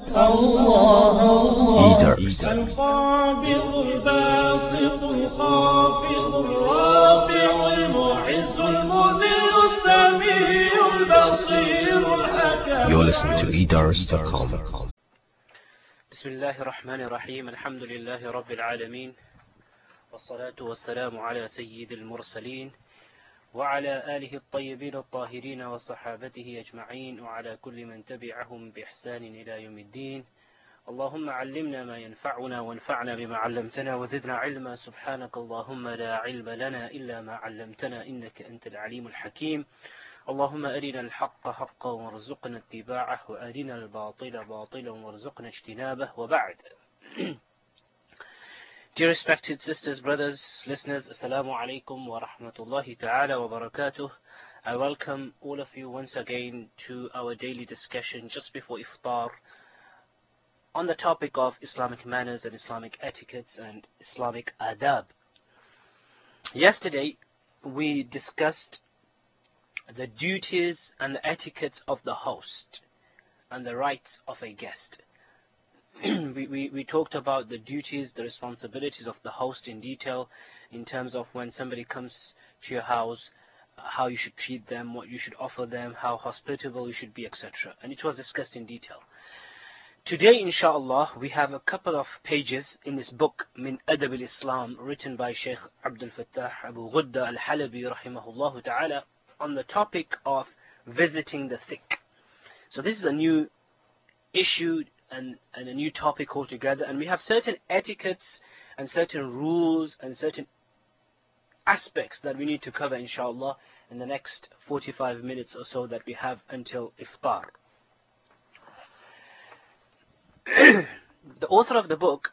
الله الله Eaters. القابض الباسط الخافض الرافع المعز المذل السميع البصير الحكم. You're listening to eaters.com. بسم الله الرحمن الرحيم. الحمد لله رب العالمين، والصلاة والسلام على سيد المرسلين وعلى آله الطيبين الطاهرين وصحابته أجمعين وعلى كل من تبعهم بإحسان إلى يوم الدين. اللهم علمنا ما ينفعنا وانفعنا بما علمتنا وزدنا علما. سبحانك اللهم لا علم لنا إلا ما علمتنا إنك أنت العليم الحكيم. اللهم أرنا الحق حقا وارزقنا اتباعه وأرنا الباطل باطلا وارزقنا اجتنابه وبعد. Dear respected sisters, brothers, listeners, Assalamu alaikum wa rahmatullahi ta'ala wa barakatuh. I welcome all of you once again to our daily discussion just before iftar on the topic of Islamic manners and Islamic etiquettes and Islamic adab. Yesterday we discussed the duties and the etiquettes of the host and the rights of a guest. We talked about the duties, the responsibilities of the host in detail, in terms of when somebody comes to your house, how you should treat them, what you should offer them, how hospitable you should be, etc. And it was discussed in detail. Today, inshallah, we have a couple of pages in this book, Min Adab al-Islam, written by Sheikh Abdul Fattah Abu Ghudda al-Halabi, rahimahullah ta'ala, on the topic of visiting the sick. So this is a new issue and a new topic altogether, and we have certain etiquettes and certain rules and certain aspects that we need to cover, inshallah, in the next 45 minutes or so that we have until iftar. The author of the book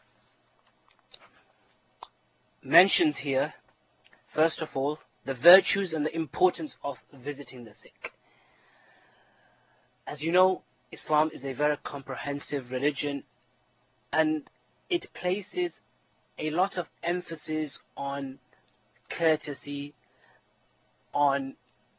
mentions here, first of all, the virtues and the importance of visiting the sick. As you know, Islam is a very comprehensive religion, and it places a lot of emphasis on courtesy, on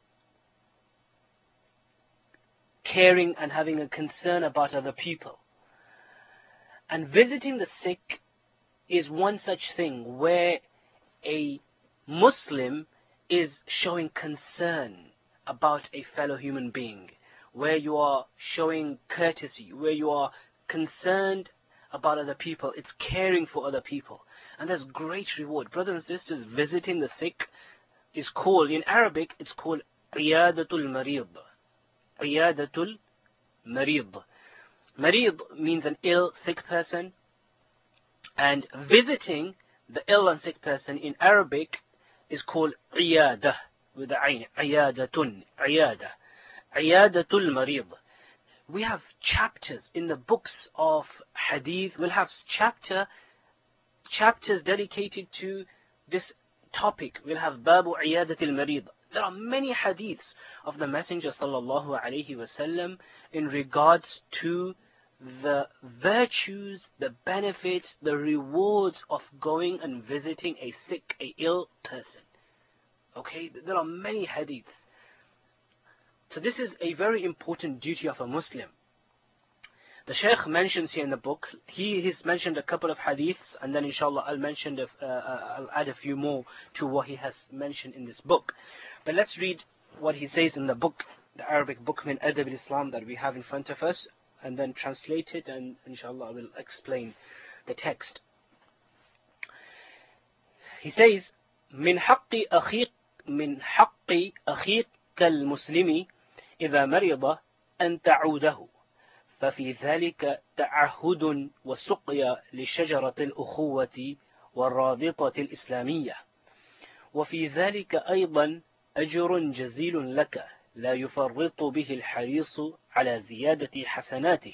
caring and having a concern about other people. And visiting the sick is one such thing where a Muslim is showing concern about a fellow human being, where you are showing courtesy, where you are concerned about other people. It's caring for other people. And there's great reward. Brothers and sisters, visiting the sick is called, in Arabic, it's called Iyadatul Marid. Iyadatul Marid. Marid means an ill, sick person. And visiting the ill and sick person in Arabic is called Iyadah, with the ayn, Iyadatun, Iyadah. Iyadatul Marid. We have chapters in the books of hadith. We'll have chapters dedicated to this topic. We'll have Babu Iyadatul Marid. There are many hadiths of the Messenger sallallahu alaihi wasallam in regards to the virtues, the benefits, the rewards of going and visiting a sick, a ill person. Okay, there are many hadiths. So this is a very important duty of a Muslim. The Shaykh mentions here in the book, he's mentioned a couple of hadiths, and then inshallah I'll add a few more to what he has mentioned in this book. But let's read what he says in the book, the Arabic book Min Adab al-Islam that we have in front of us, and then translate it, and inshallah I will explain the text. He says, من حق أخيك كالمسلم إذا مرض أن تعوده ففي ذلك تعهد وسقيا لشجرة الأخوة والرابطة الإسلامية، وفي ذلك أيضا أجر جزيل لك لا يفرط به الحريص على زيادة حسناته.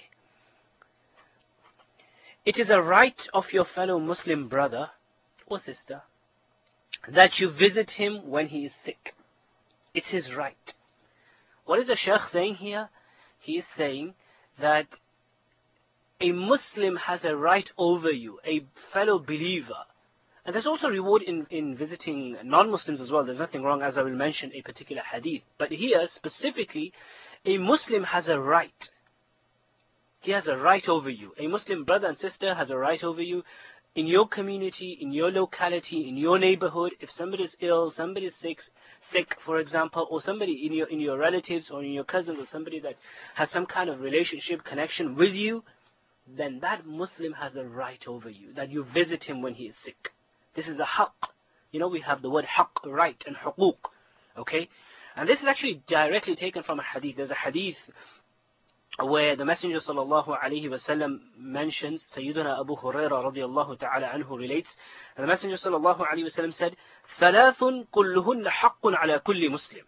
It is a right of your fellow Muslim brother or sister that you visit him when he is sick. It's his right. What is the Shaykh saying here? He is saying that a Muslim has a right over you, a fellow believer. And there's also reward in visiting non-Muslims as well. There's nothing wrong, as I will mention a particular hadith. But here, specifically, a Muslim has a right He has a right over you. A Muslim brother and sister has a right over you. In your community, in your locality, in your neighborhood, if somebody is ill, somebody is sick, for example, or somebody in your relatives or in your cousins or somebody that has some kind of relationship connection with you, then that Muslim has a right over you, that you visit him when he is sick. This is a haqq. You know, we have the word haqq, right, and huquq. Okay? And this is actually directly taken from a hadith. There's a hadith where the Messenger sallallahu alaihi wasallam mentions, Sayyiduna Abu Hurairah radiyallahu ta'ala anhu relates, and the Messenger sallallahu alaihi wasallam said, ثلاث كلهن حق على كل مسلم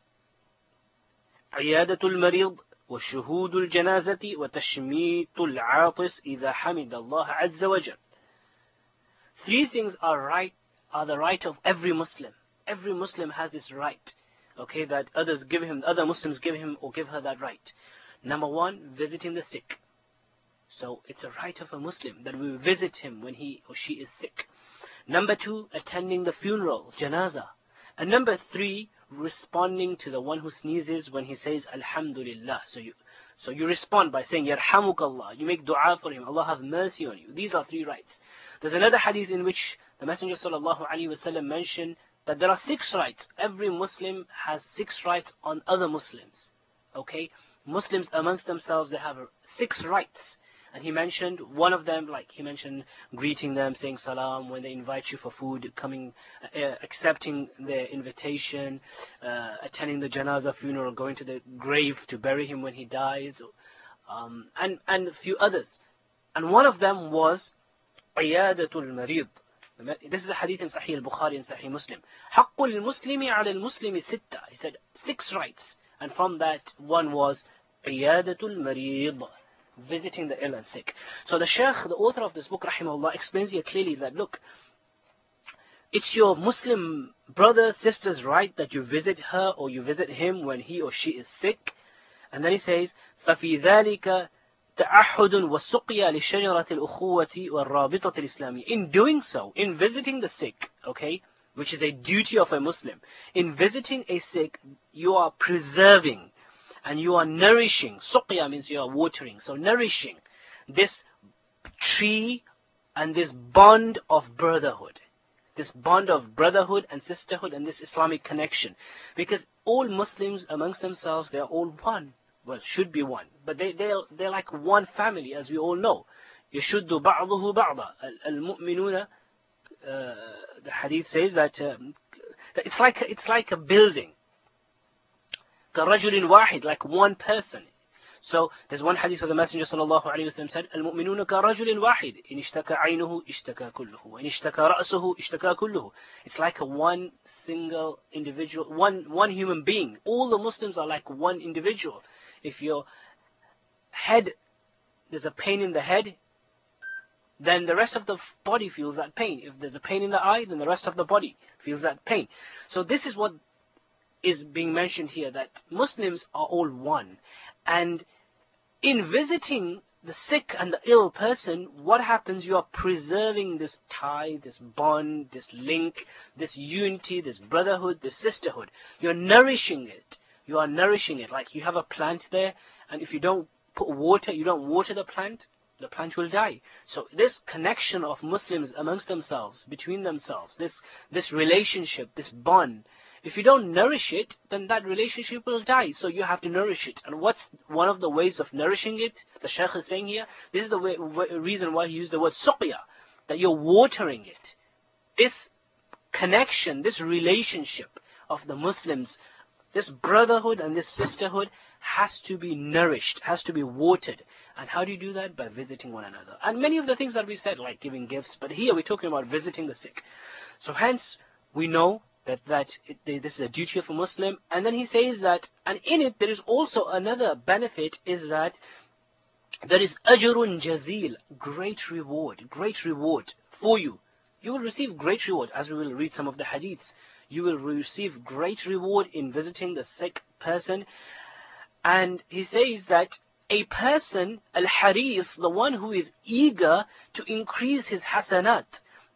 عيادة المريض وشهود الجنازة وتشميت العاطس إذا حمد الله عز وجل. Three things are the right of every Muslim. Every Muslim has this right, okay, that other Muslims give him or give her that right. Number one, visiting the sick. So it's a right of a Muslim that we visit him when he or she is sick. Number two, attending the funeral, janazah. And number three, responding to the one who sneezes when he says Alhamdulillah. So you respond by saying Yarhamukallah. You make dua for him. Allah have mercy on you. These are three rights. There's another hadith in which the Messenger sallallahu alaihi wasallam mentioned that there are 6 rights. Every Muslim has 6 rights on other Muslims. Okay? Muslims amongst themselves, they have 6 rights. And he mentioned one of them, like he mentioned greeting them, saying salam when they invite you for food, coming, accepting their invitation, attending the janazah funeral, going to the grave to bury him when he dies, and a few others. And one of them was Iyadatul Marid. This is a hadith in Sahih al-Bukhari and Sahih Muslim. Haqqul Muslimi ala al-Muslimi sitta. He said 6 rights. And from that, one was Iyadatul Marid, visiting the ill and sick. So the Shaykh, the author of this book, rahimahullah, explains here clearly that, look, it's your Muslim brother, sister's right that you visit her or you visit him when he or she is sick. And then he says, فَفِي ذَلِكَ تَعَحُدٌ وَسُقْيَا لِشَجَرَةِ الْأُخُوَّةِ وَالرَّابِطَةِ الْإِسْلَامِيَّةِ. In doing so, in visiting the sick, okay, which is a duty of a Muslim, in visiting a sick, you are preserving and you are nourishing. Suqya means you are watering. So nourishing this tree and this bond of brotherhood. This bond of brotherhood and sisterhood and this Islamic connection. Because all Muslims amongst themselves, they are all one. Well, should be one. But they're like one family, as we all know. يَشُدُّ بَعْضُهُ بَعْضًا. الْمُؤْمِنُونَ, the hadith says that it's like a building. كَرَجُلٍ وَاحِدٍ, like one person. So there's one hadith of the Messenger sallallahu alaihi wasallam said, الْمُؤْمِنُونَ كَرَجُلٍ وَاحِدٍ إِنِ اشْتَكَى عَيْنُهُ اشْتَكَى كُلُّهُ وَإِنِ اشْتَكَى رَأْسُهُ اشْتَكَى كُلُّهُ. It's like a one single individual, one human being. All the Muslims are like one individual. If your head, there's a pain in the head, then the rest of the body feels that pain. If there's a pain in the eye, then the rest of the body feels that pain. So this is what is being mentioned here, that Muslims are all one. And in visiting the sick and the ill person, what happens? You are preserving this tie, this bond, this link, this unity, this brotherhood, this sisterhood. You're nourishing it. You are nourishing it. Like you have a plant there, and if you don't put water, you don't water the plant will die. So this connection of Muslims amongst themselves, between themselves, this relationship, this bond, if you don't nourish it, then that relationship will die. So you have to nourish it. And what's one of the ways of nourishing it? The Shaykh is saying here, this is the reason why he used the word suqya, that you're watering it. This connection, this relationship of the Muslims, this brotherhood and this sisterhood has to be nourished, has to be watered. And how do you do that? By visiting one another. And many of the things that we said, like giving gifts, but here we're talking about visiting the sick. So hence, we know that this is a duty of a Muslim. And then he says that, and in it there is also another benefit, is that there is ajrun jazil, great reward for you. You will receive great reward, as we will read some of the hadiths. You will receive great reward in visiting the sick person. And he says that a person, al-haris, the one who is eager to increase his hasanat,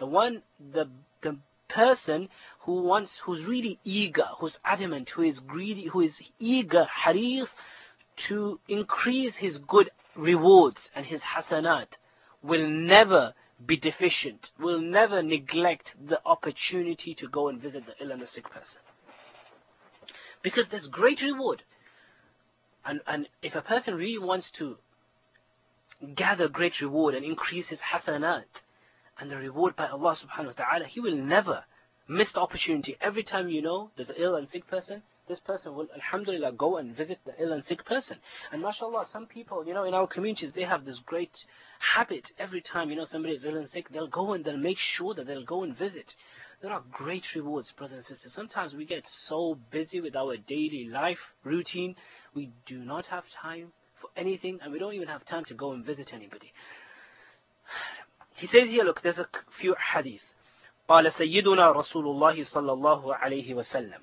the person who's really eager, who's adamant, who is greedy, who is eager, haris, to increase his good rewards and his hasanat will never be deficient, will never neglect the opportunity to go and visit the ill and the sick person. Because there's great reward. And if a person really wants to gather great reward and increase his hasanat and the reward by Allah subhanahu wa ta'ala, he will never miss the opportunity. Every time there's an ill and sick person, this person will, alhamdulillah, go and visit the ill and sick person. And mashallah, some people, in our communities, they have this great habit. Every time, somebody is ill and sick, they'll go and they'll make sure that they'll go and visit. There are great rewards, brothers and sisters. Sometimes we get so busy with our daily life routine, we do not have time for anything, and we don't even have time to go and visit anybody. He says here, look, there's a few hadith. قال سيدنا رسول الله صلى الله عليه وسلم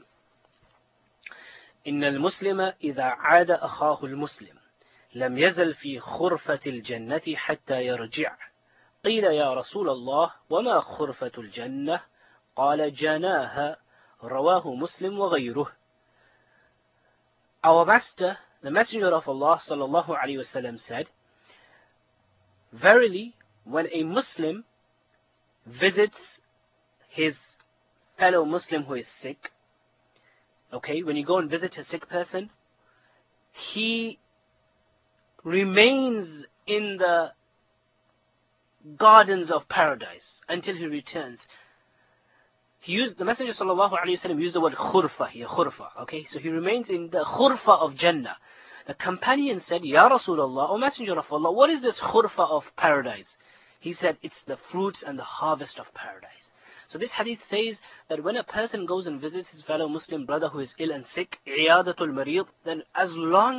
إن المسلم إذا عاد أخاه المسلم لم يزل في خرفة الجنة حتى يرجع. قيل يا رسول الله وما خرفة الجنة؟ قال جناها. رواه مسلم وغيره. Our master, the messenger of Allah صلى الله عليه وسلم said, verily, when a Muslim visits his fellow Muslim who is sick, okay, when you go and visit a sick person, he remains in the gardens of paradise until he returns. The Messenger sallallahu alaihi wasallam used the word khurfa here, khurfa, okay, so he remains in the khurfa of Jannah. The companion said, Ya Rasulullah, O Messenger of Allah, what is this khurfa of paradise? He said, it's the fruits and the harvest of paradise. So this hadith says that when a person goes and visits his fellow Muslim brother who is ill and sick, iyadatul marid, then as long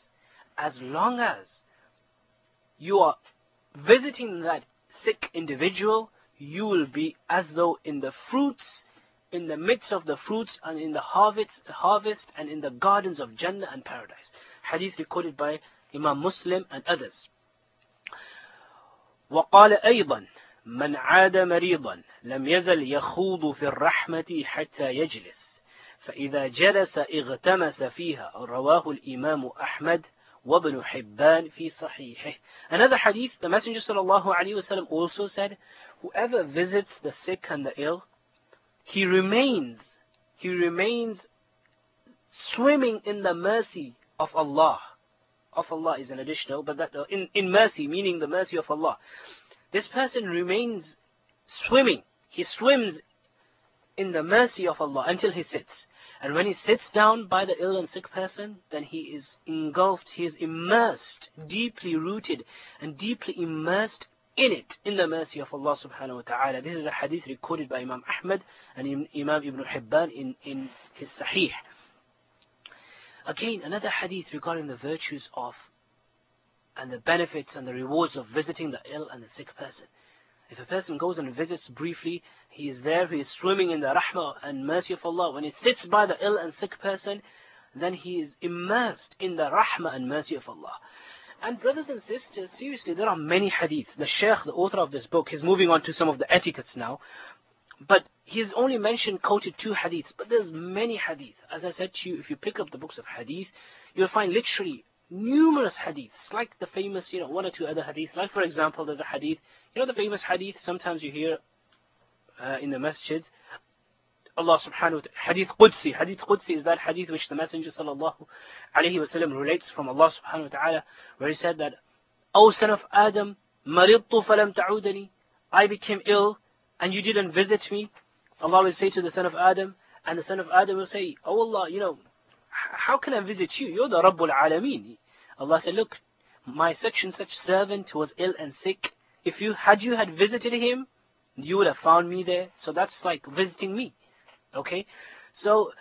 as you are visiting that sick individual, you will be as though in the fruits, in the midst of the fruits and in the harvest and in the gardens of Jannah and paradise. Hadith recorded by Imam Muslim and others. وقال أيضا من عاد مريضا لم يزل يخوض في الرحمة حتى يجلس فإذا جلس اغتمس فيها. رواه الإمام أحمد وابن حبان في صحيحه. Another hadith, the Messenger sallallahu alaihi wasallam also said, whoever visits the sick and the ill, he remains swimming in the mercy of Allah. Of Allah is an additional, but that in mercy, meaning the mercy of Allah. This person remains swimming. He swims in the mercy of Allah until he sits. And when he sits down by the ill and sick person, then he is engulfed, he is immersed, deeply rooted and deeply immersed in it, in the mercy of Allah subhanahu wa ta'ala. This is a hadith recorded by Imam Ahmad and Imam Ibn Hibban in his Sahih. Again, another hadith regarding the virtues of and the benefits and the rewards of visiting the ill and the sick person. If a person goes and visits briefly, he is there, he is swimming in the rahmah and mercy of Allah. When he sits by the ill and sick person, then he is immersed in the rahmah and mercy of Allah. And brothers and sisters, seriously, there are many hadith. The Shaykh, the author of this book, is moving on to some of the etiquettes now. But he's only quoted 2 hadiths, but there's many hadith. As I said to you, if you pick up the books of hadith, you'll find literally numerous hadiths, like the famous, 1 or 2 other hadiths. Like for example, there's a hadith, the famous hadith, sometimes you hear in the masjids, Allah subhanahu wa ta'ala, hadith Qudsi. Hadith Qudsi is that hadith which the Messenger sallallahu alayhi wa sallam relates from Allah subhanahu wa ta'ala, where he said that, O son of Adam, maridtu falam ta'udani, I became ill and you didn't visit me. Allah will say to the son of Adam, and the son of Adam will say, Oh Allah, how can I visit you? You're the Rabbul Alameen. Allah said, look, my such and such servant was ill and sick. Had you visited him, you would have found me there. So that's like visiting me. Okay? So,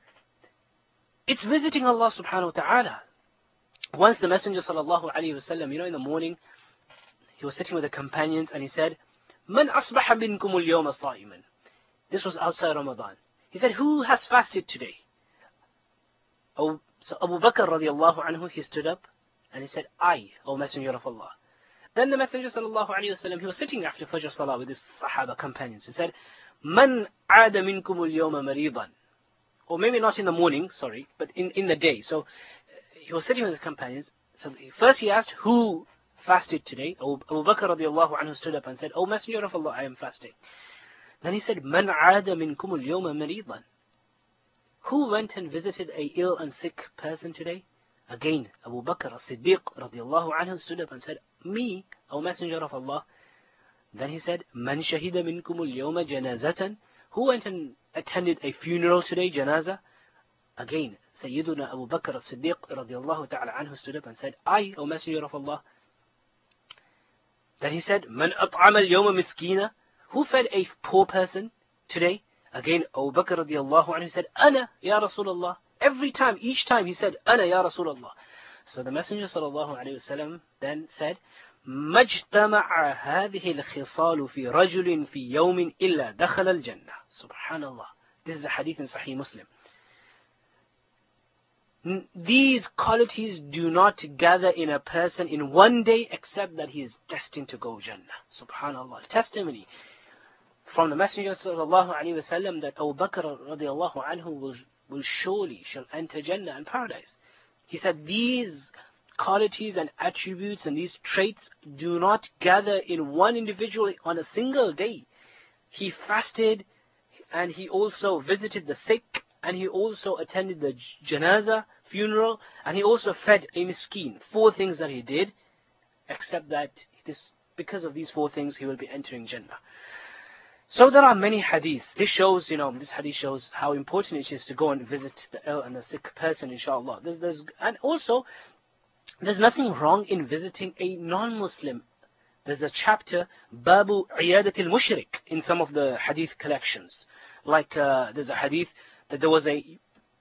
it's visiting Allah subhanahu wa ta'ala. Once the Messenger sallallahu alayhi wa sallam, in the morning, he was sitting with the companions and he said, Man asbaha minkum al-yawma sa'iman. This was outside Ramadan. He said, who has fasted today? So Abu Bakr radiallahu anhu, he stood up and he said, I, O Messenger of Allah. Then the Messenger sallallahu alayhi wa sallam, he was sitting after Fajr Salah with his Sahaba companions. He said, Man aada minkum al-yawma maridan. Or maybe not in the morning, sorry, but in the day. So he was sitting with his companions. So first he asked, who fasted today? Abu Bakr radiallahu anhu stood up and said, O Messenger of Allah, I am fasting. Then he said, Man aada minkum al-yawma maridan. Who went and visited a ill and sick person today? Again, Abu Bakr as-Siddiq radiallahu anhu stood up and said, Me, O Messenger of Allah. Then he said, Man shahida minkum al-yawma janazatan. Who went and attended a funeral today, janazah? Again, Sayyiduna Abu Bakr as-Siddiq radiallahu ta'ala anhu stood up and said, I, O Messenger of Allah. Then he said, Man at'ama al-yawma miskina. Who fed a poor person today? Again, Abu Bakr radiallahu anhu said, Ana, Ya Rasulullah. Every time, each time he said, Ana, Ya Rasulullah. So the Messenger sallallahu alayhi wasallam then said, مَجْتَمَعَ هَذِهِ الْخِصَالُ فِي رَجُلٍ فِي يَوْمٍ إِلَّا دَخَلَ الْجَنَّةِ. Subhanallah. This is a hadith in Sahih Muslim. These qualities do not gather in a person in one day except that he is destined to go Jannah. Subhanallah. Testimony from the Messenger sallallahu alaihi wasallam that Abu Bakr radiallahu anhu shall enter Jannah and paradise. He said these qualities and attributes and these traits do not gather in one individual on a single day. He fasted and he also visited the sick and he also attended the janazah funeral and he also fed a miskin. 4 things that he did, except that because of these 4 things he will be entering Jannah. So there are many hadiths. This hadith shows how important it is to go and visit the ill and the sick person, inshallah. And also, there's nothing wrong in visiting a non-Muslim. There's a chapter, Babu Iyadat al-Mushrik, in some of the hadith collections. Like there's a hadith that there was a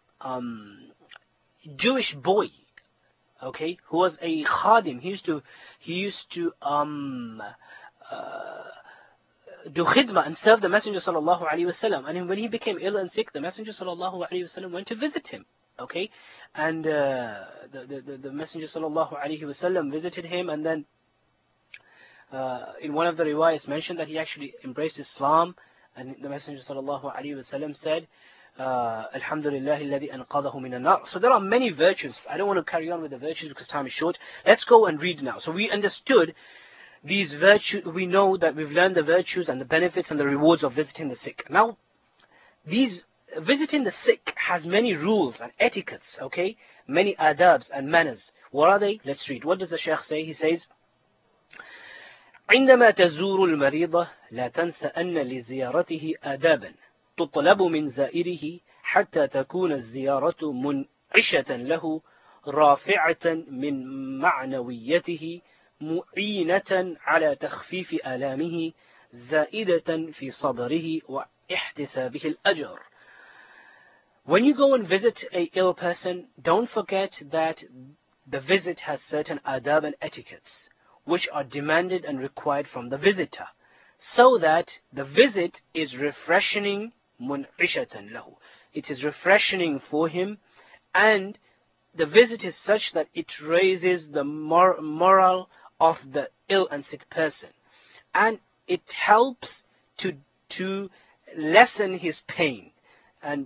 Jewish boy, okay, who was a khadim. He used to do khidmah and serve the Messenger sallallahu alaihi wasallam. And when he became ill and sick, the Messenger sallallahu alaihi wasallam went to visit him. Okay, and the Messenger sallallahu alaihi wasallam visited him, and then in one of the riwayas mentioned that he actually embraced Islam, and the Messenger sallallahu alaihi wasallam said, Alhamdulillah alladhi anqadhahu min an-nar. So there are many virtues. I don't want to carry on with the virtues because time is short. Let's go and read now. So we understood these virtues. We know that we've learned the virtues and the benefits and the rewards of visiting the sick. Now, visiting the sick has many rules and etiquettes, okay? Many adabs and manners. What are they? Let's read. What does the Shaykh say? He says, عندما تزور المريض لا تنس أن لزيارته آدابا تطلب من زائره حتى تكون الزيارة منعشة له رافعة من معنويته معينة على تخفيف آلامه زائدة في صبره واحتسابه الأجر. When you go and visit an ill person, don't forget that the visit has certain adab and etiquettes which are demanded and required from the visitor, so that the visit is refreshing mun'ishatan lahu. It is refreshing for him, and the visit is such that it raises the morale of the ill and sick person, and it helps to lessen his pain and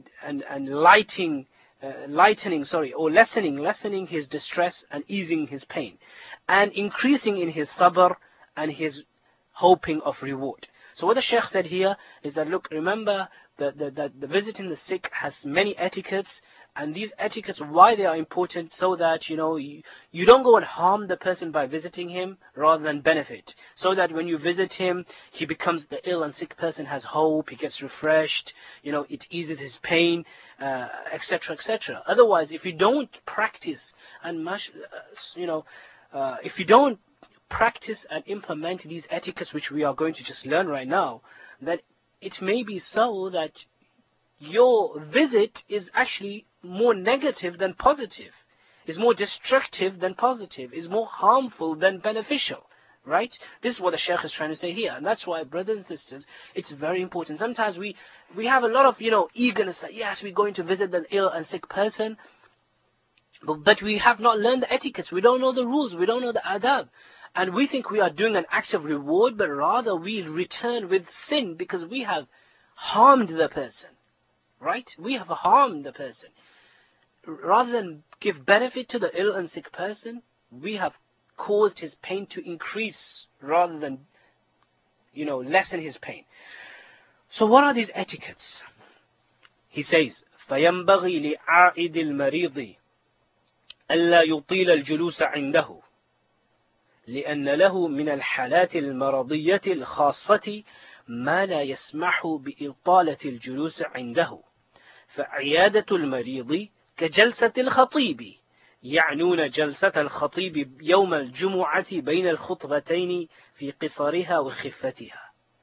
lessening his distress and easing his pain, and increasing in his sabr and his hoping of reward. So what the Shaykh said here is that, look, remember that the visiting the sick has many etiquettes, and these etiquettes, why they are important, so that you don't go and harm the person by visiting him rather than benefit. So that when you visit him, he becomes, the ill and sick person has hope, he gets refreshed, it eases his pain, etc., etc. Otherwise, if you don't practice and if you don't practice and implement these etiquettes which we are going to just learn right now, then it may be so that your visit is actually more negative than positive, is more destructive than positive, is more harmful than beneficial, right? This is what the Shaykh is trying to say here, and that's why, brothers and sisters, it's very important. Sometimes we have a lot of eagerness that yes, we're going to visit the ill and sick person, but we have not learned the etiquettes, we don't know the rules, we don't know the adab, and we think we are doing an act of reward, but rather we return with sin because we have harmed the person, right? We have harmed the person. Rather than give benefit to the ill and sick person, we have caused his pain to increase rather than, lessen his pain. So what are these etiquettes? He says, فَيَنْبَغِي لِعَائِدِ الْمَرِيضِ أَلَّا يُطِيلَ الْجُلُوسَ عِنْدَهُ لأن له من الحالات المرضية الخاصة ما لا يسمح بإطالة الجلوس عنده، فعيادة المريض كجلسة الخطيب، يعنون جلسة الخطيب يوم الجمعة بين الخطبتين في قصرها وخفتها.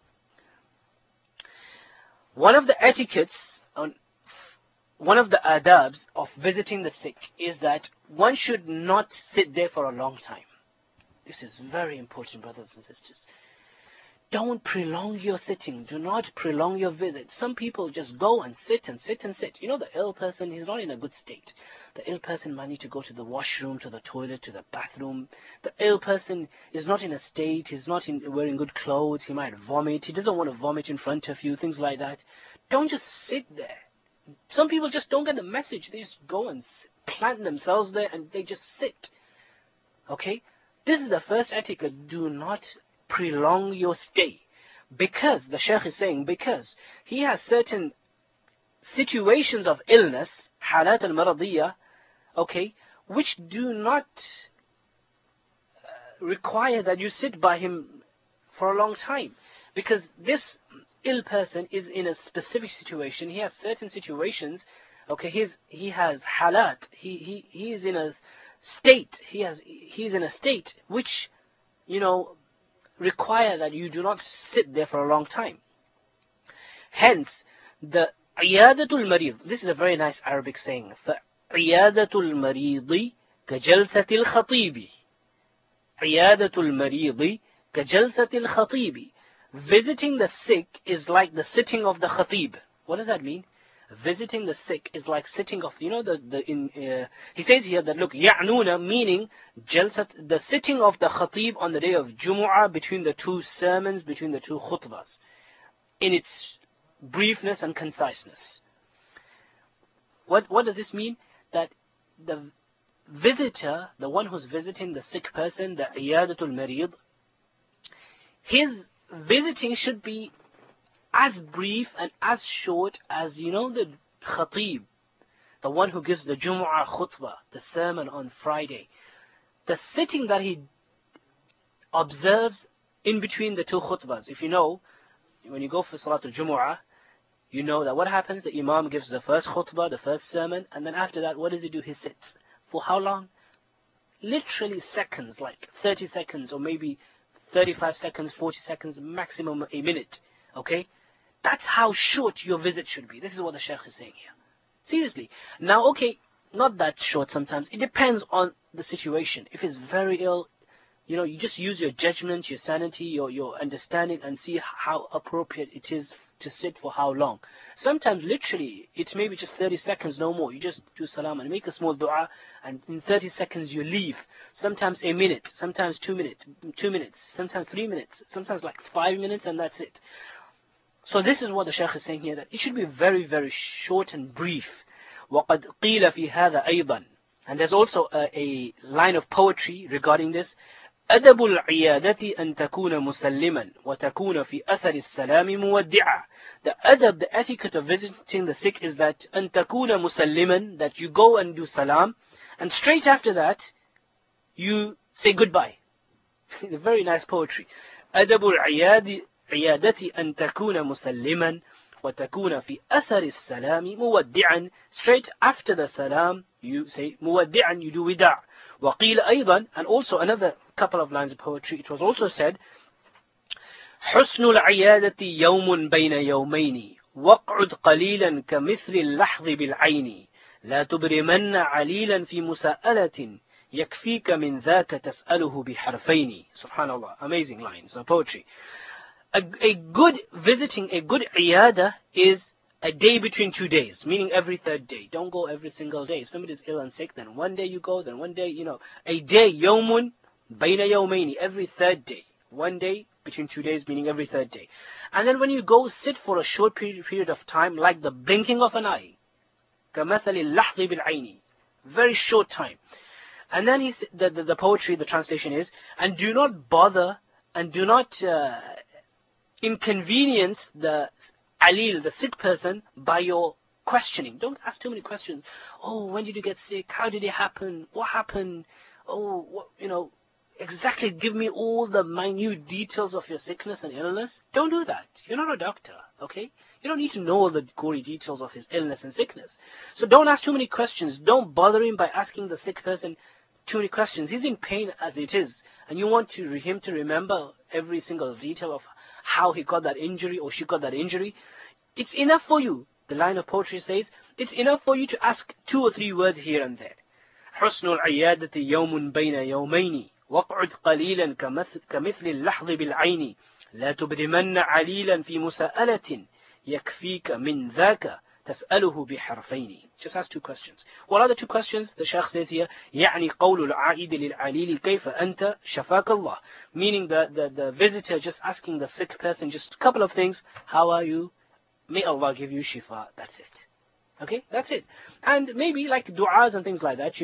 One of the etiquettes, one of the adabs of visiting the sick is that one should not sit there for a long time. This is very important, brothers and sisters. Don't prolong your sitting. Do not prolong your visit. Some people just go and sit and sit and sit. The ill person, he's not in a good state. The ill person might need to go to the washroom, to the toilet, to the bathroom. The ill person is not in a state. He's not wearing good clothes. He might vomit. He doesn't want to vomit in front of you, things like that. Don't just sit there. Some people just don't get the message. They just go and plant themselves there and they just sit. Okay? This is the first etiquette. Do not prolong your stay. Because, the Shaykh is saying, because he has certain situations of illness, halat al-maradiyya, okay, which do not require that you sit by him for a long time. Because this ill person is in a specific situation. He has certain situations, okay, he has halat, he is in a state, he's in a state which, require that you do not sit there for a long time. Hence, the iyadatul marid, this is a very nice Arabic saying, فَعِيَادَةُ الْمَرِيضِ كَجَلْسَةِ الْخَطِيبِ. عِيَادَةُ الْمَرِيضِ كَجَلْسَةِ الْخَطِيبِ. Visiting the sick is like the sitting of the khatib. What does that mean? Visiting the sick is like sitting of, he says here that, look, يَعْنُونَ, meaning the sitting of the khatib on the day of Jumu'ah between the two sermons, between the two khutbahs, in its briefness and conciseness. What does this mean? That the visitor, the one who's visiting the sick person, the iyadatul marid, his visiting should be as brief and as short as, the khatib, the one who gives the Jumu'ah khutbah, the sermon on Friday. The sitting that he observes in between the two khutbahs. If when you go for Salatul Jumu'ah, you know that what happens? The Imam gives the first khutbah, the first sermon, and then after that, what does he do? He sits. For how long? Literally seconds, like 30 seconds or maybe 35 seconds, 40 seconds, maximum a minute. Okay? That's how short your visit should be. This is what the Shaykh is saying here. Seriously. Now, okay, not that short sometimes. It depends on the situation. If it's very ill, you just use your judgment, your sanity, your understanding, and see how appropriate it is to sit for how long. Sometimes, literally, it's maybe just 30 seconds, no more. You just do salam and make a small dua, and in 30 seconds you leave. Sometimes a minute, sometimes 2 minutes, sometimes 3 minutes, sometimes like 5 minutes, and that's it. So this is what the Shaykh is saying here, that it should be very, very short and brief. وَقَدْ قِيلَ فِي هَذَا أَيْضًا. And there's also a line of poetry regarding this. أَدَبُ الْعِيَادَةِ أَن تَكُونَ مُسَلِّمًا وَتَكُونَ فِي أَثَرِ السَّلَامِ مُوَدِّعًا. The adab, the etiquette of visiting the sick is that أَن تَكُونَ مُسَلِّمًا, that you go and do salam, and straight after that, you say goodbye. Very nice poetry. أَدَبُ الْعِيَادَةِ أَن تَكُونَ مُسَلِّمًا وَتَكُونَ فِي أَثَرِ السَّلَامِ مُوَدِّعًا. Straight after the salam, you say مُوَدِّعًا, you do wida'. وَقِيلَ أيضا, and also another couple of lines of poetry, it was also said, حُسْنُ الْعِيَادَةِ يَوْمٌ بَيْنَ يَوْمَيْنِ وَاقْعُدْ قَلِيلًا كَمِثْلِ اللَّحْظِ بِالْعَيْنِ لَا تُبْرِمَنَّ عَلِيلًا فِي مُسَاءَلَةٍ يَكْفِيكَ مِنْ ذَاكَ تَسْأَلُهُ بِحَرْفَيْنِ. Subhanallah, amazing lines of poetry. A good visiting, a good iyada is a day between 2 days, meaning every third day. Don't go every single day. If somebody is ill and sick, then one day you go, then one day, a day, yawmun bayna yawmayni, every third day. One day between 2 days, meaning every third day. And then when you go sit for a short period of time, like the blinking of an eye, كَمَثَلِ اللَّحْظِ بِالْعَيْنِ, very short time. And then the poetry, the translation is, and do not bother and do not inconvenience the alil, the sick person, by your questioning. Don't ask too many questions. Oh, when did you get sick? How did it happen? What happened? Oh, what, exactly give me all the minute details of your sickness and illness. Don't do that. You're not a doctor, okay? You don't need to know all the gory details of his illness and sickness. So don't ask too many questions. Don't bother him by asking the sick person too many questions. He's in pain as it is, and you want him to remember every single detail of how he got that injury or she got that injury. It's enough for you. The line of poetry says, it's enough for you to ask 2 or 3 words here and there. حسن العيادة يوم بين يومين واقعد قليلا كمثل اللحظ بالعين لا تبرمن عليلا في مساءلة يكفيك من ذاك تسأله بحرفين. Just ask 2 questions. What are the 2 questions? The Shaykh says here, يعني قول العائد للعليل كيف أنت شفاك الله. Meaning the visitor just asking the sick person just a couple of things. How are you? May Allah give you shifa. That's it. Okay, that's it. And maybe like du'as and things like that,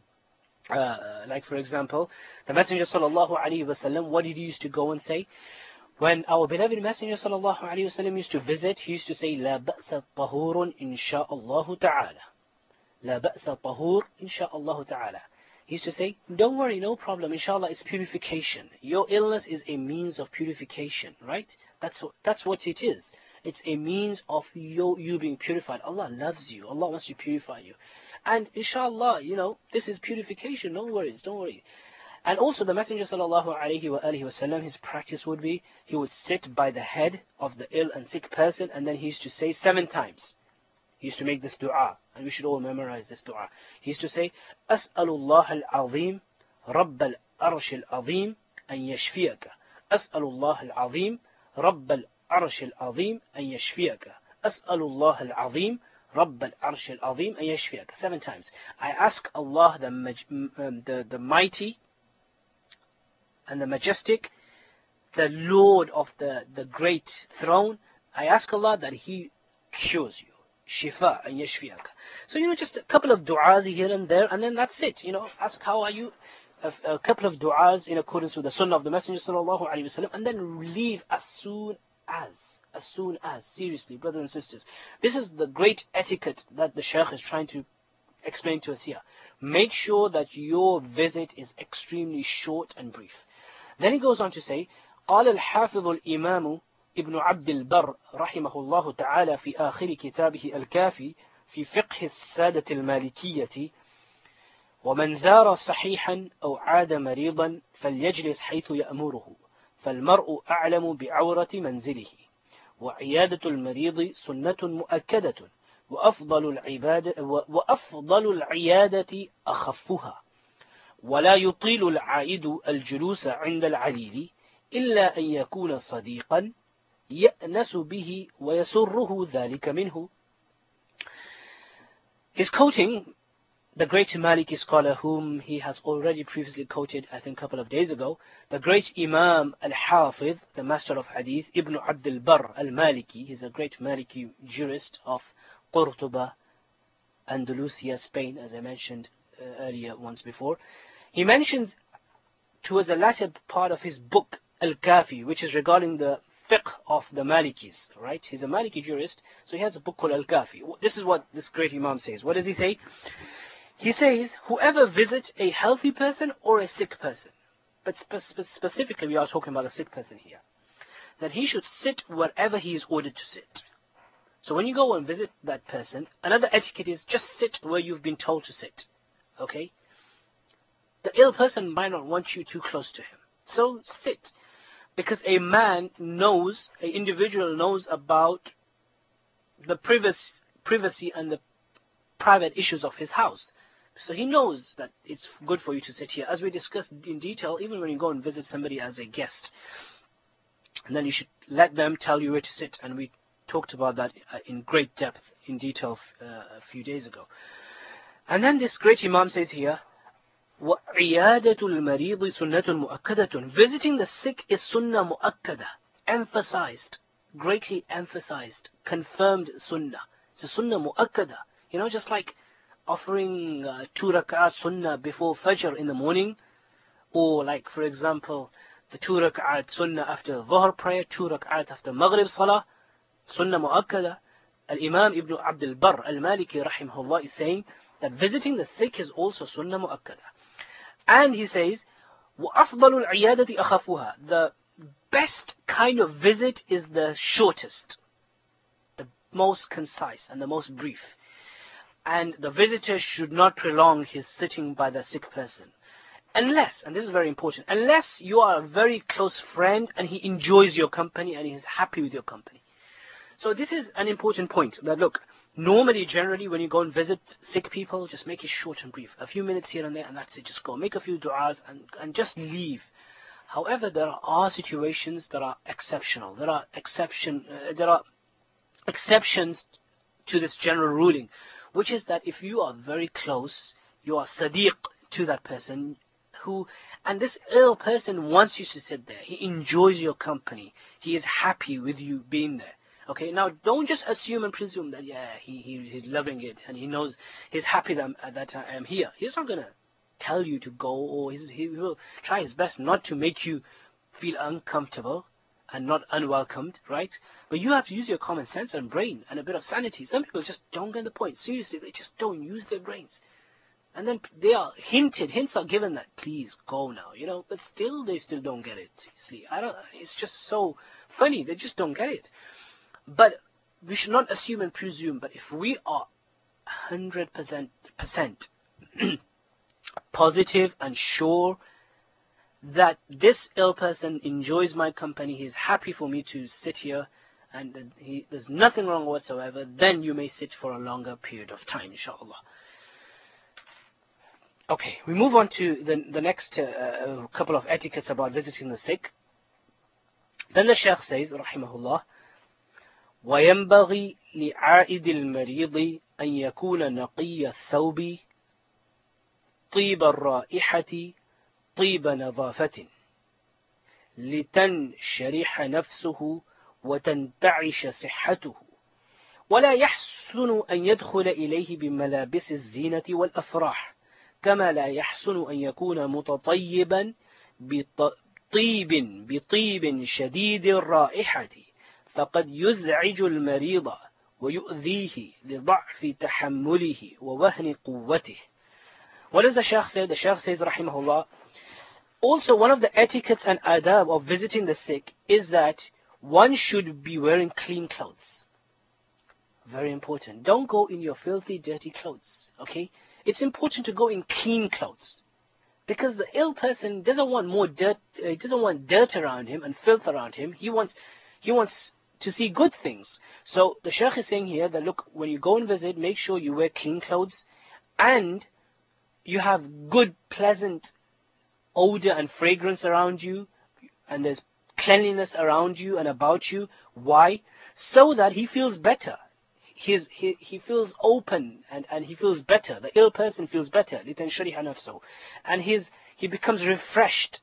like for example, the Messenger sallallahu alaihi wasallam, what did he used to go and say? When our beloved Messenger sallallahu alaihi wasallam used to visit, he used to say, لا بأس طهور إن شاء الله تعالى. لا بأس طهور إن شاء الله تعالى. He used to say, don't worry, no problem, inshallah, it's purification. Your illness is a means of purification, right? That's what it is. It's a means of you being purified. Allah loves you. Allah wants to purify you. And inshallah, this is purification. No worries, don't worry. And also the Messenger sallallahu alaihi wasallam, his practice would be, he would sit by the head of the ill and sick person, and then he used to say 7 times. He used to make this dua, and we should all memorize this dua. He used to say, As'alullah al-azim, Rabb al-arsh al-azim, an yashfiyaka. As'alullah al-azim, Rabb al-arsh al-azim, an yashfiyaka. As'alullah al-azim, Rabb al-arsh al-azim, an yashfiyaka. 7 times. I ask Allah, the mighty and the majestic, the Lord of the great throne, I ask Allah that He cures you. Shifa and yashfiyaka. So, just a couple of du'as here and there, and then that's it. Ask how are you, a couple of du'as in accordance with the sunnah of the Messenger sallallahu alaihi wasallam, and then leave as soon as. Seriously, brothers and sisters. This is the great etiquette that the Shaykh is trying to explain to us here. Make sure that your visit is extremely short and brief. Then he goes on to say, قال الحافظ الإمام ابن عبد البر رحمه الله تعالى في آخر كتابه الكافي في فقه السادة المالكية ومن زار صحيحا أو عاد مريضا فليجلس حيث يأمره فالمرء أعلم بعورة منزله وعيادة المريض سنة مؤكدة وأفضل العيادة أخفها ولا يطيل العائد الجلوس عند العليل إلا أن يكون صديقا يأنس به ويسره ذلك منه. He's quoting the great Maliki scholar whom he has already previously quoted, I think a couple of days ago, the great Imam al-Hafiz, the master of Hadith, Ibn Abd al-Barr al-Maliki. He's a great Maliki jurist of Qurtuba, Andalusia, Spain, as I mentioned earlier once before. He mentions towards the latter part of his book Al-Kafi, which is regarding the fiqh of the Malikis, right? He's a Maliki jurist, so he has a book called Al-Kafi. This is what this great Imam says. What does he say? He says, whoever visits a healthy person or a sick person, but specifically we are talking about a sick person here, that he should sit wherever he is ordered to sit. So when you go and visit that person, another etiquette is just sit where you've been told to sit. Okay? The ill person might not want you too close to him. So sit. Because an individual knows about the privacy and the private issues of his house. So he knows that it's good for you to sit here. As we discussed in detail, even when you go and visit somebody as a guest, and then you should let them tell you where to sit. And we talked about that in great depth, in detail a few days ago. And then this great Imam says here, وَعِيَادَةُ الْمَرِيضِ سُنَّةٌ مُؤَكَّدَةٌ. Visiting the sick is sunnah mu'akkada, emphasized, greatly emphasized, confirmed sunnah. It's a sunnah mu'akkada. Just like offering 2 rak'at sunnah before Fajr in the morning, or like for example the 2 rak'at sunnah after the Dhuhr prayer, 2 rak'at after Maghrib salah, sunnah mu'akkada. Al-Imam Ibn Abd al-Barr al-Maliki rahimahullah is saying that visiting the sick is also sunnah mu'akkada. And he says, وَأَفْضَلُ الْعِيَادَةِ أَخَفُهَا. The best kind of visit is the shortest, the most concise and the most brief. And the visitor should not prolong his sitting by the sick person. Unless, and this is very important, unless you are a very close friend and he enjoys your company and he is happy with your company. So this is an important point, that look, normally, generally, when you go and visit sick people, just make it short and brief. A few minutes here and there, and that's it. Just go, make a few du'as, and just leave. However, there are situations that are exceptional. There are exceptions to this general ruling, which is that if you are very close, you are sadiq to that person, and this ill person wants you to sit there. He enjoys your company. He is happy with you being there. Okay, now don't just assume and presume that, yeah, he's loving it and he knows he's happy that I am here. He's not going to tell you to go, or he will try his best not to make you feel uncomfortable and not unwelcomed, right? But you have to use your common sense and brain and a bit of sanity. Some people just don't get the point. Seriously, they just don't use their brains. And then hints are given that, please go now, but they still don't get it. Seriously, it's just so funny. They just don't get it. But we should not assume and presume. But if we are 100% positive and sure that this ill person enjoys my company, he's happy for me to sit here, and there's nothing wrong whatsoever, then you may sit for a longer period of time, inshallah. Okay, we move on to the next couple of etiquettes about visiting the sick. Then the Shaykh says, rahimahullah, وينبغي لعائد المريض أن يكون نقي الثوب طيب الرائحة طيب نظافة لتنشرح نفسه وتنتعش صحته ولا يحسن أن يدخل إليه بملابس الزينة والأفراح كما لا يحسن أن يكون متطيبا بطيب شديد الرائحة فقد يزعج المريض ويؤذيه لضعف تحمله ووهن قوته. What does the Shaykh say? The Shaykh says, rahimahullah, also one of the etiquettes and adab of visiting the sick is that one should be wearing clean clothes. Very important. Don't go in your filthy, dirty clothes, okay? It's important to go in clean clothes, because the ill person doesn't want more dirt. He doesn't want dirt around him and filth around him. He wants to see good things. So the Shaykh is saying here that, look, when you go and visit, make sure you wear clean clothes and you have good, pleasant odor and fragrance around you, and there's cleanliness around you and about you. Why? So that he feels better. He feels open and he feels better. The ill person feels better. And he becomes refreshed.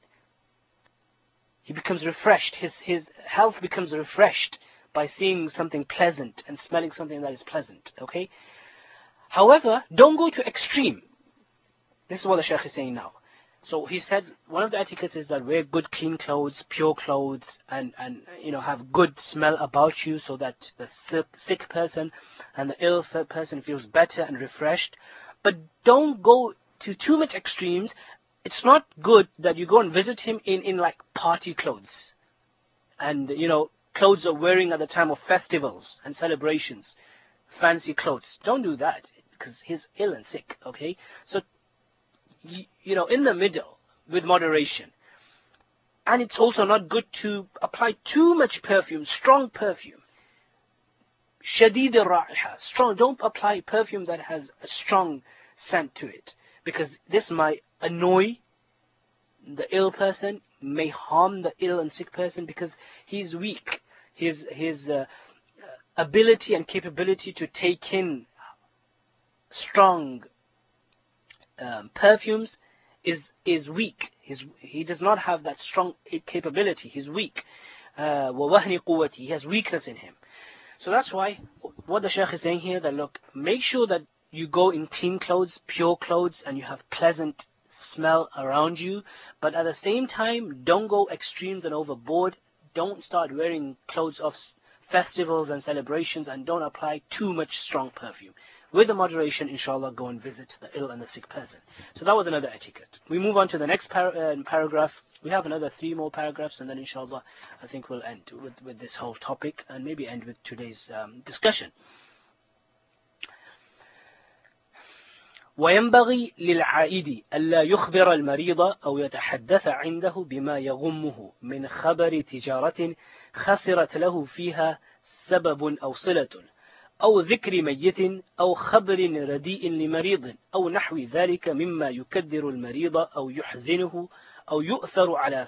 He becomes refreshed. His health becomes refreshed by seeing something pleasant and smelling something that is pleasant. Okay? However, don't go to extreme. This is what the Shaykh is saying now. So he said one of the etiquettes is that wear good clean clothes, pure clothes, and have good smell about you, so that the sick person and the ill person feels better and refreshed. But don't go to too much extremes. It's not good that you go and visit him in like party clothes, and clothes are wearing at the time of festivals and celebrations, fancy clothes. Don't do that, because he's ill and sick. Okay, so in the middle, with moderation. And it's also not good to apply too much perfume, strong perfume. Shadid al-ra'iha, strong. Don't apply perfume that has a strong scent to it, because this might annoy the ill person, may harm the ill and sick person, because he's weak. His ability and capability to take in strong perfumes is weak. He does not have that strong capability. He's weak. وَوَهْنِ قُوَّتِهِ. He has weakness in him. So that's why what the Shaykh is saying here, that look, make sure that you go in clean clothes, pure clothes, and you have pleasant smell around you. But at the same time, don't go extremes and overboard. Don't start wearing clothes of festivals and celebrations, and don't apply too much strong perfume. With the moderation, inshallah, go and visit the ill and the sick person. So that was another etiquette. We move on to the next paragraph. We have another 3 more paragraphs, and then inshallah, I think we'll end with this whole topic, and maybe end with today's discussion. وينبغي للعائد ألا يخبر المريض أو يتحدث عنده بما يغمه من خبر تجارة خسرت له فيها سبب أو صلة أو ذكر ميت أو خبر رديء لمريض أو نحو ذلك مما يكدر المريض أو يحزنه أو يؤثر على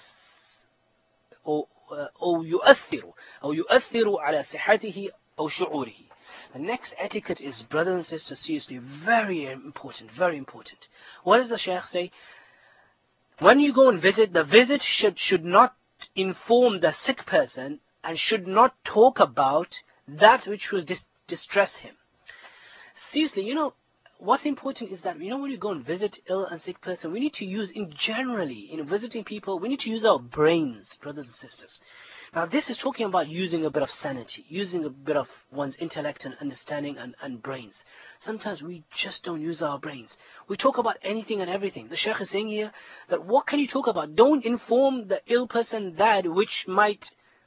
أو يؤثر على صحته أو شعوره. The next etiquette is, brothers and sisters, seriously, very important, very important. What does the Shaykh say? When you go and visit, the visit should not inform the sick person and should not talk about that which will distress him. Seriously, what's important is that, when you go and visit ill and sick person, we need to use, in visiting people, we need to use our brains, brothers and sisters. Now this is talking about using a bit of sanity, using a bit of one's intellect and understanding and brains. Sometimes we just don't use our brains. We talk about anything and everything. The Shaykh is saying here that what can you talk about? Don't inform the ill person that which might,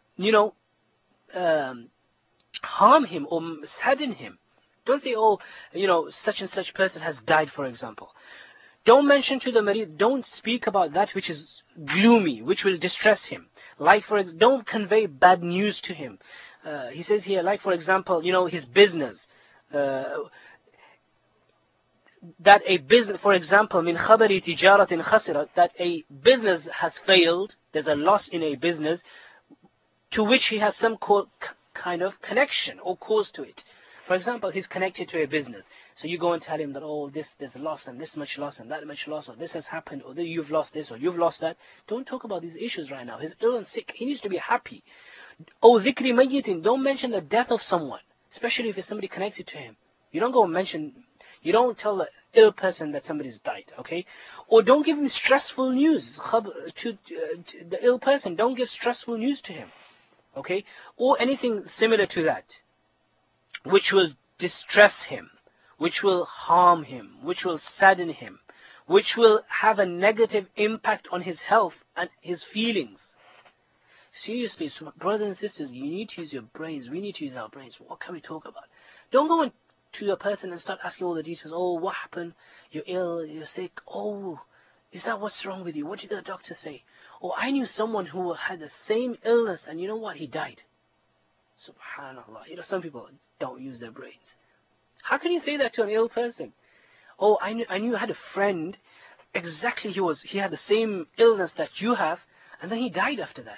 harm him or sadden him. Don't say, such and such person has died, for example. Don't mention to the marid, don't speak about that which is gloomy, which will distress him. Don't convey bad news to him. He says here, like for example, his business. That a business, for example, min khabari tijaratin khasirat, that a business has failed, there's a loss in a business, to which he has some kind of connection or cause to it. For example, he's connected to a business. So you go and tell him that, there's a loss and this much loss and that much loss, or this has happened, or you've lost this or you've lost that. Don't talk about these issues right now. He's ill and sick. He needs to be happy. Oh, dhikri mayyitin. Don't mention the death of someone, especially if it's somebody connected to him. You don't go and you don't tell the ill person that somebody's died, okay? Or don't give him stressful news to the ill person. Don't give stressful news to him, okay? Or anything similar to that, which will distress him, which will harm him, which will sadden him, which will have a negative impact on his health and his feelings. Seriously, so brothers and sisters, you need to use your brains. We need to use our brains. What can we talk about? Don't go to a person and start asking all the details. Oh, what happened? You're ill, you're sick. Oh, is that what's wrong with you? What did the doctor say? Oh, I knew someone who had the same illness and you know what? He died. Subhanallah. Some people don't use their brains. How can you say that to an ill person? Oh, I knew I had a friend, exactly he had the same illness that you have, and then he died after that.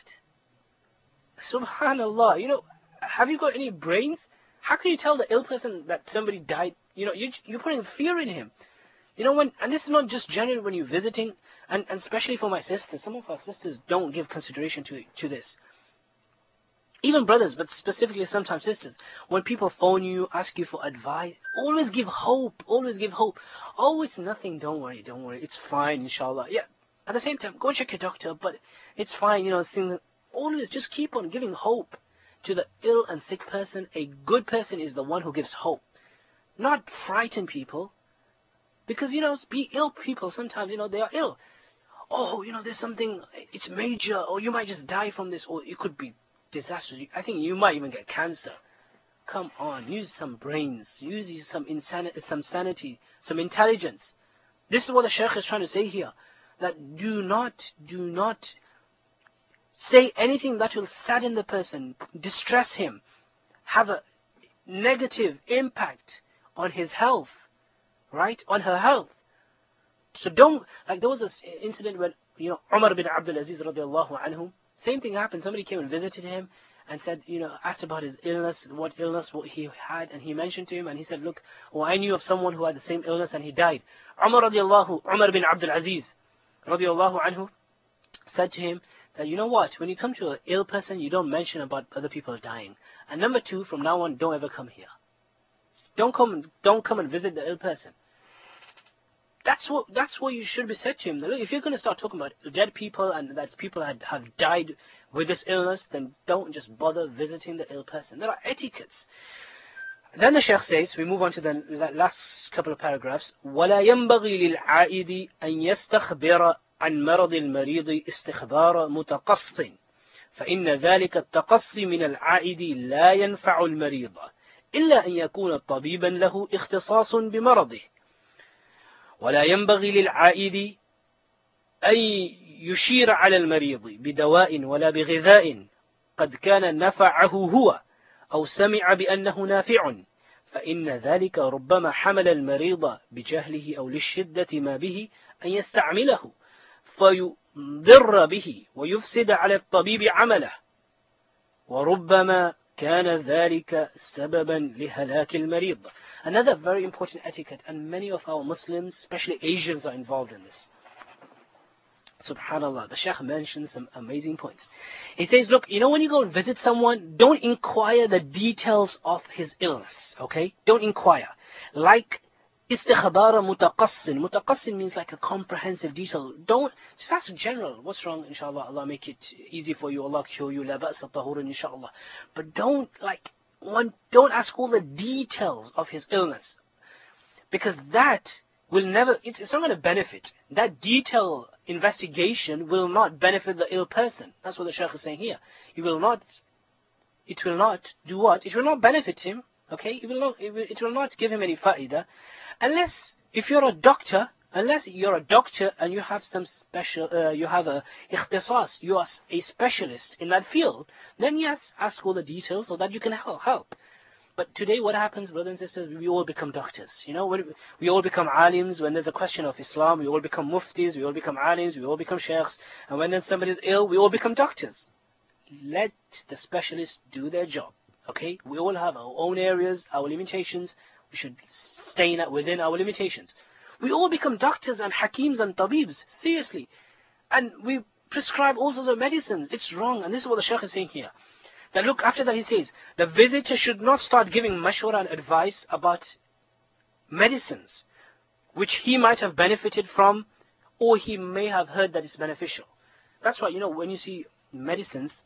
Subhanallah. Have you got any brains? How can you tell the ill person that somebody died? You're putting fear in him. And this is not just general when you're visiting, and especially for my sisters. Some of our sisters don't give consideration to this. Even brothers, but specifically sometimes sisters. When people phone you, ask you for advice, always give hope. Always give hope. Oh, it's nothing. Don't worry. It's fine, inshallah. Yeah. At the same time, go check your doctor, but it's fine. Always just keep on giving hope to the ill and sick person. A good person is the one who gives hope, not frighten people. Because be ill people sometimes they are ill. Oh, there's something. It's major, or you might just die from this, or it could be disastrous. I think you might even get cancer. Come on, use some brains, use some sanity, some intelligence. This is what the Shaykh is trying to say here. That do not say anything that will sadden the person, distress him, have a negative impact on his health, right? On her health. So don't, there was this incident when, Umar bin Abdul Aziz radiallahu anhu, same thing happened. Somebody came and visited him and said, asked about his illness, what he had, and he mentioned to him, and he said, look, I knew of someone who had the same illness and he died. Umar bin Abdul Aziz radiallahu anhu said to him that, when you come to an ill person, you don't mention about other people dying. And number 2, from now on, don't ever come here. Don't come and visit the ill person. That's what you should be said to him. Look, if you're going to start talking about dead people and that people have died with this illness, then don't just bother visiting the ill person. There are etiquettes. Then the Shaykh says, we move on to the last couple of paragraphs. وَلَا يَنْبَغِي لِلْعَائِدِ أَنْ يَسْتَخْبِرَ عن مرض المريض استخبار متقص فإن ذلك التقصي من العائد لا ينفع المريض إلا أن يكون طبيبا له اختصاص بمرضه ولا ينبغي للعائد أن يشير على المريض بدواء ولا بغذاء قد كان نفعه هو أو سمع بأنه نافع فإن ذلك ربما حمل المريض بجهله أو للشدة ما به أن يستعمله فيضر به ويفسد على الطبيب عمله وربما كان ذلك سببا لهلاك المريض. Another very important etiquette, and many of our Muslims, especially Asians, are involved in this. Subhanallah, the Shaykh mentions some amazing points. He says, look, when you go and visit someone, don't inquire the details of his illness, okay? Don't inquire. Like istikhbara mutaqassin. Mutaqassin means like a comprehensive detail. Don't just ask general, what's wrong, inshallah, Allah make it easy for you, Allah cure you, la ba'sa tahurun, inshallah. But don't ask all the details of his illness, because that will never, it's not going to benefit. That detailed investigation will not benefit the ill person. That's what the Shaykh is saying here. It will not do what? It will not benefit him. Okay, it will not give him any fa'idah, unless you're a doctor and you have some special, you have a ikhtisas, you are a specialist in that field, then yes, ask all the details so that you can help. But today what happens, brothers and sisters, we all become doctors. We all become alims. When there's a question of Islam, we all become muftis, we all become alims, we all become sheikhs, and when then somebody's ill, we all become doctors. Let the specialists do their job. Okay, we all have our own areas, our limitations. We should stay within our limitations. We all become doctors and hakims and tabibs, seriously. And we prescribe all sorts of medicines. It's wrong. And this is what the Shaykh is saying here. That look, after that he says, the visitor should not start giving mashwara and advice about medicines, which he might have benefited from, or he may have heard that it's beneficial. That's why, when you see medicines,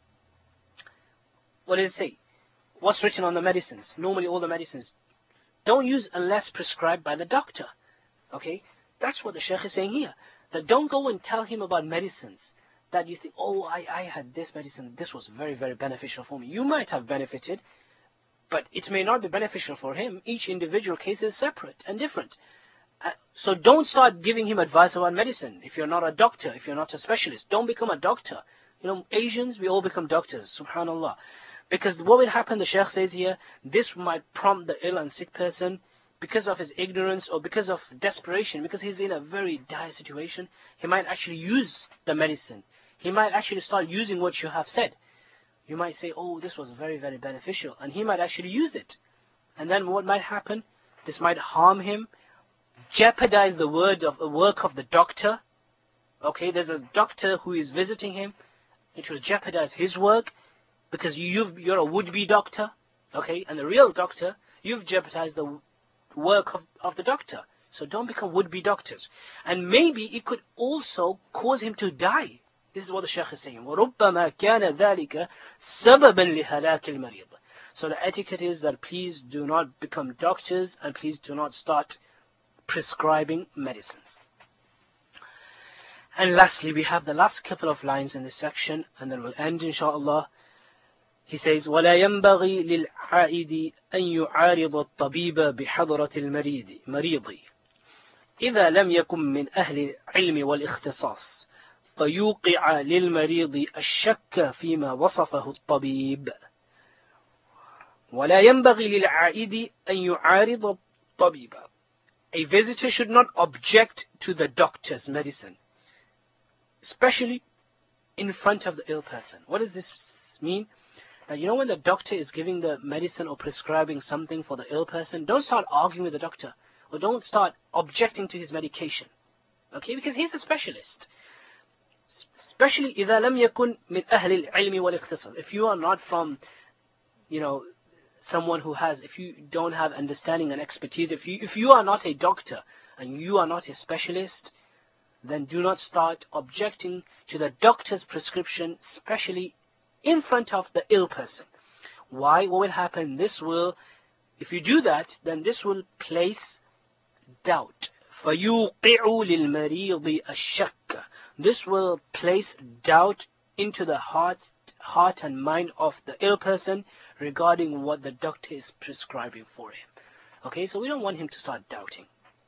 what does it say? What's written on the medicines? Normally all the medicines, don't use unless prescribed by the doctor. Okay? That's what the Shaykh is saying here. That don't go and tell him about medicines that you think, oh, I had this medicine, this was very, very beneficial for me. You might have benefited, but it may not be beneficial for him. Each individual case is separate and different. So don't start giving him advice about medicine. If you're not a doctor, if you're not a specialist, don't become a doctor. Asians, we all become doctors, subhanallah. Because what will happen, the Shaykh says here, this might prompt the ill and sick person, because of his ignorance or because of desperation, because he's in a very dire situation, he might actually use the medicine. He might actually start using what you have said. You might say, oh, this was very, very beneficial, and he might actually use it. And then what might happen? This might harm him, jeopardize the work of the doctor. Okay, there's a doctor who is visiting him. It will jeopardize his work, because you're a would-be doctor, okay, and the real doctor, you've jeopardized the work of the doctor. So don't become would-be doctors. And maybe it could also cause him to die. This is what the Shaykh is saying. وَرُبَّمَا كَانَ ذَلِكَ سَبَبًا لِهَلَاكِ الْمَرِيضِ. So the etiquette is that please do not become doctors, and please do not start prescribing medicines. And lastly, we have the last couple of lines in this section, and then we'll end inshallah. He says, وَلَا يَنْبَغِي لِلْعَائِدِ أَنْ يُعَارِضَ الطَّبِيبَ بِحَضْرَةِ الْمَرِيضِ إِذَا لَمْ يَكُنْ مِنْ أَهْلِ الْعِلْمِ وَالْإِخْتِصَاصِ فيوقع للمريض الشك فيما وصفه الطبيب ولا ينبغي للعائد أن يعارض الطبيب. A visitor should not object to the doctor's medicine, especially in front of the ill person. What does this mean? That when the doctor is giving the medicine or prescribing something for the ill person, don't start arguing with the doctor, or don't start objecting to his medication. Okay, because he's a specialist. Especially إذا لم يكن من أهل العلم والاختصاص. If you are not from, someone who has, if you don't have understanding and expertise, if you are not a doctor and you are not a specialist, then do not start objecting to the doctor's prescription, especially in front of the ill person. Why? What will happen? If you do that, then this will place doubt. فَيُوقِعُ لِلْمَرِيضِ الشَّكَّ. This will place doubt into the heart and mind of the ill person regarding what the doctor is prescribing for him. Okay, so we don't want him to start doubting.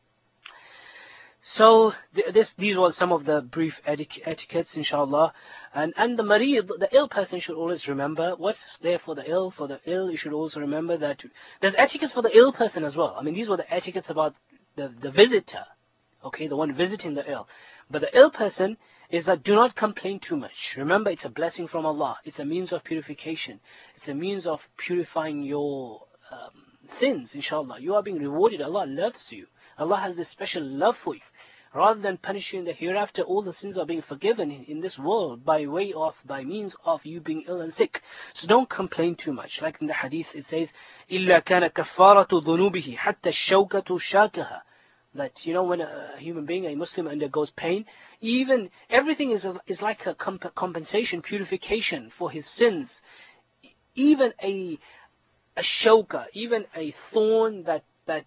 So these were some of the brief etiquettes, inshallah. And the marid, the ill person, should always remember what's there for the ill. For the ill, you should also remember that there's etiquettes for the ill person as well. I mean, these were the etiquettes about the visitor, okay, the one visiting the ill. But the ill person is that do not complain too much. Remember, it's a blessing from Allah. It's a means of purification. It's a means of purifying your sins, inshallah. You are being rewarded. Allah loves you. Allah has this special love for you. Rather than punish you in the hereafter, all the sins are being forgiven in this world by means of you being ill and sick. So don't complain too much. Like in the hadith it says, إِلَّا كَانَ كَفَّارَةُ ذُنُوبِهِ حَتَّى الشَّوْكَةُ شَاكَهَا. That, when a human being, a Muslim, undergoes pain, even everything is like a compensation, purification for his sins. Even a shawka, even a thorn that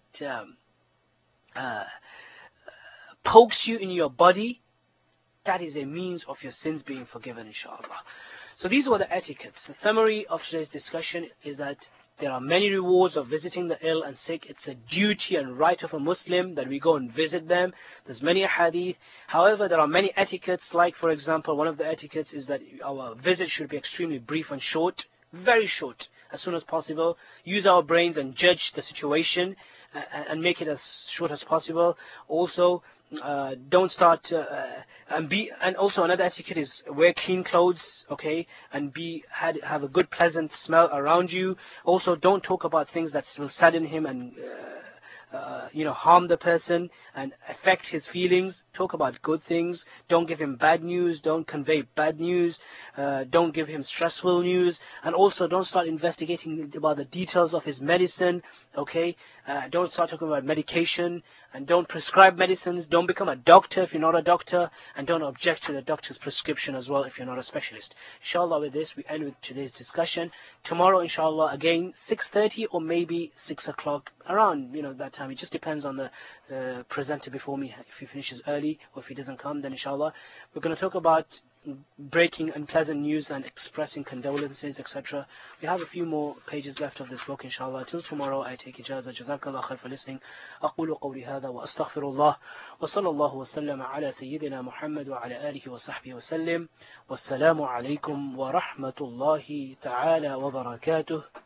pokes you in your body, that is a means of your sins being forgiven, inshallah. So these were the etiquettes. The summary of today's discussion is that there are many rewards of visiting the ill and sick. It's a duty and right of a Muslim that we go and visit them. There's many hadith. However, there are many etiquettes. Like, for example, one of the etiquettes is that our visit should be extremely brief and short. Very short, as soon as possible. Use our brains and judge the situation and make it as short as possible. Also, don't start and also another etiquette is wear clean clothes, okay, and have a good pleasant smell around you. Also, don't talk about things that will sadden him and harm the person and affect his feelings. Talk about good things. Don't give him bad news. Don't convey bad news. Don't give him stressful news. And also, don't start investigating about the details of his medicine, okay. Don't start talking about medication, and don't prescribe medicines. Don't become a doctor if you're not a doctor, and don't object to the doctor's prescription as well if you're not a specialist. Inshallah, with this we end with today's discussion. Tomorrow, inshallah, again 6:30 or maybe 6 o'clock, around that time. It just depends on the presenter before me. If he finishes early or if he doesn't come, then inshallah we're going to talk about breaking unpleasant news and expressing condolences, etc. We have a few more pages left of this book, inshallah. Till tomorrow, I take ijazah. Jazakallah khair for listening. أقول قولي هذا وأستغفر الله وصلى الله وسلم على سيدنا محمد وعلى آله وصحبه وسلم والسلام عليكم ورحمة الله تعالى وبركاته.